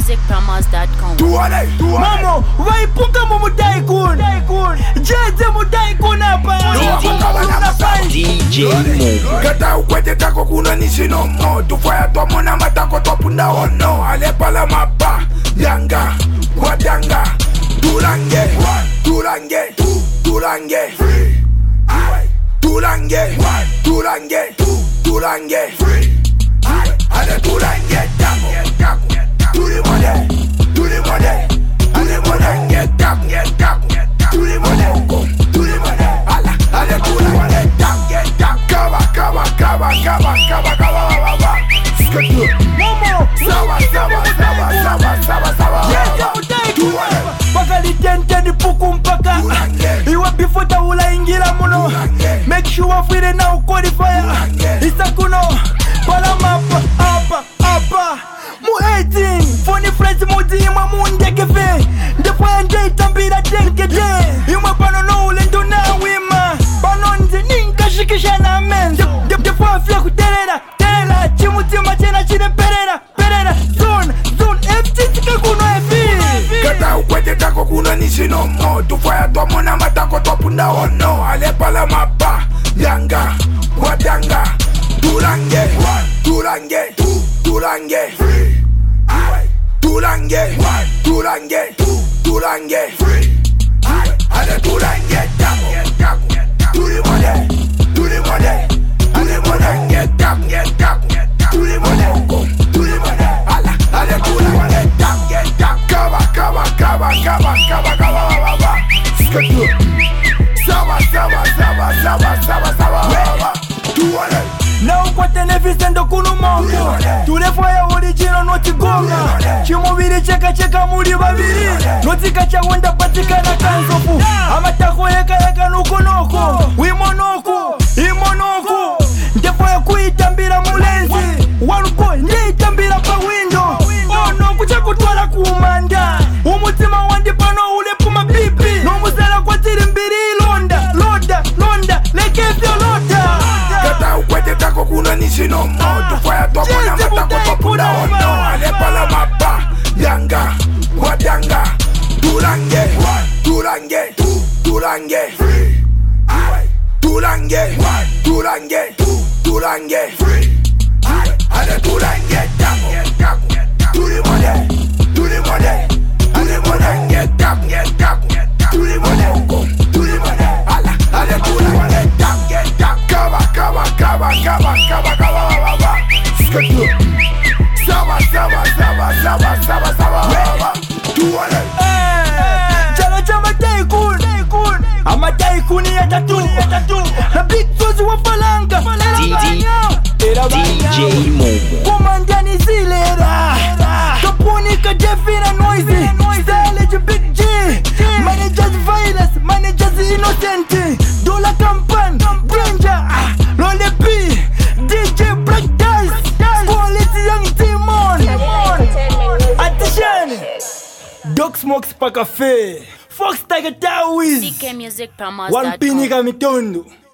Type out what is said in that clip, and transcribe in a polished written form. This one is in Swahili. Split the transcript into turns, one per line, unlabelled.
DKmusicPromos.com.
Mamo, vai punga mu tycoon. Jeze mu tycoon hapa.
DJ Mo.
Kata ukwete tako kuna nisi no mo. Tufaya tomo na matako topunda ono. Ale pala mapa. Yanga, wadanga. Turange, turange, turange. Turange, turange, turange. Ale turange tamo. Turimode, turimode. Turimode, get tamo. Turimode, turimode. Ale turimode tamo. Kaba.
Mamo,
Sawa.
jeze mu tycoon. Paka litente ni puku mpaka. Iwa bifuta ula ingira muno. Make sure fire na qualifier. Isa kuno. Pala mapa, apa. Mu 18. Funny friends mu dima mu ndekefe. Ndefa nje tambira denkede. Ima pano no ule ndona wima. Pano nje ninka shikisha na men. Ndefa afya kuterera. Terera. Chimutima chena chine perera. Zone. FT tika kuno FT.
Kata ukwete tako kuna nisi no mo. Tufaya tomo na matako topunda ono. Ale pala mapa. Yanga, wadanga. Turange. Ale turange tamo. Turimode, get tamo. Turimode. Ale turimode tamo. Kaba. Sawa.
Na ukwate nevisendo kuno mongo. Tulefaya original noti gonga. Chimubiri cheka muri babiri. Noti kacha wenda patika na kanzofu. Amatako yeka nuko. Imonoko. Ndefaya kuitambira mulenzi. Waluko nditambira pa window. Ono kucha kutwala kumanda. Umutima wandi pano ule puma pipi. No muzala kwa tiri mbiri londa. Lekevyo loda.
Kata ukwete tako kuna nisi no mo. Tufaya tomo na matako topunda ono. Ale pala mapa. Yanga, wadanga. Turange. Ale turange tamo. Turimode, get tamo. Turimode. Ale turimode tamo. Kaba. Sawa.
Chalo chama tycoon. Ama tycoon ya tatu. Na big toes wa falanga.
DJ Mo.
Komandani zilera. Kapunika defina noisy. Stylage big G. Managers violence. Managers innocent. Dola Kampan. Branger. Lole P. DJ Black Dice. Quality young Timon. Attention. Dog Smokes pa cafe. Fox Tiger Tawiz.
DKmusicPromos.com.
One pinika mitondo.